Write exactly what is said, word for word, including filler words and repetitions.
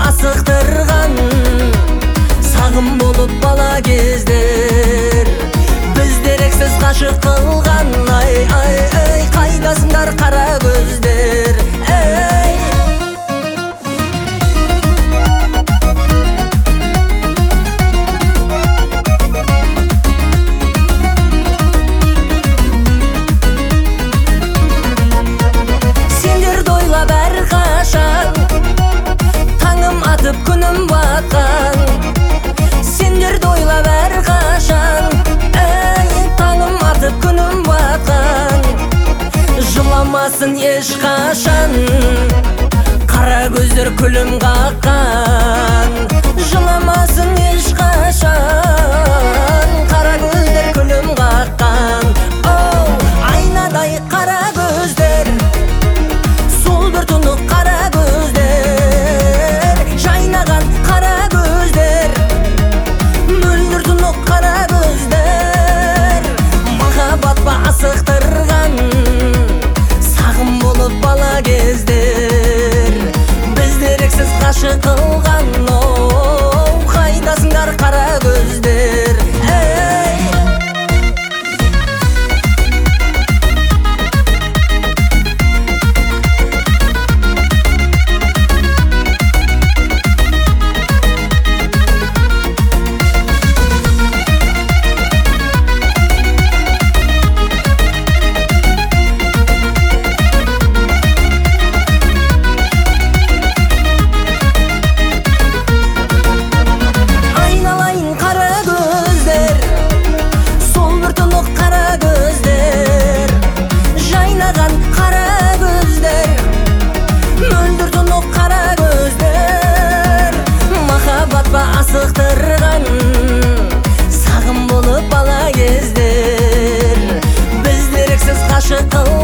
асықтырған, сағым болып бала кездер. Біз дерексіз ғашық қылған, ай ай ай, қайдасыңдар қара көздер, ей. Сендерді ойлап әрқашан таңым атып күнім батқан. Сендерді ойлап әрқашан, ей, таңым атып күнім батқан. Жыламасын ешқашан, қара көздер күлім қаққан. Жыламасын ешқашан, қара көздер күлім қаққан. Оу, айнадай қара көздер, сол бір тұнық қара көздер, жайнаған қара көздер, мөлдір тұнық қара көздер. Махаббат па асықтырған, сағым болып бала кездер. Біз дерексіз ғашық қылған, оу, қайдасыңдар қара көздер, ей. Асықтырған, сағым болып бала кездер. Біз дерексіз ғашық қылған.